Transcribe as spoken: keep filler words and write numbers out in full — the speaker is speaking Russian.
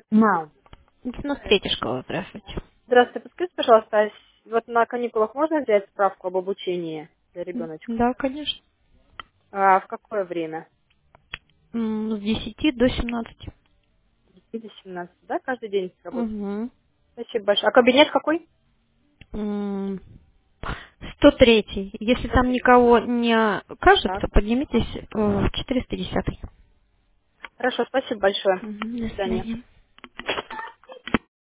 Мам. девяносто третья школа, здравствуйте. Здравствуйте, подскажите, пожалуйста, а с- вот на каникулах можно взять справку об обучении для ребеночка? Да, конечно. А в какое время? М, С десяти до семнадцати. Или семнадцать, да? Каждый день работать? Угу. Спасибо большое. А кабинет какой? М, сто третий. Если там Смотри. никого не Так. окажется, поднимитесь э, в четыреста десятый. Хорошо, спасибо большое. Мгм, До До свидания. свидания.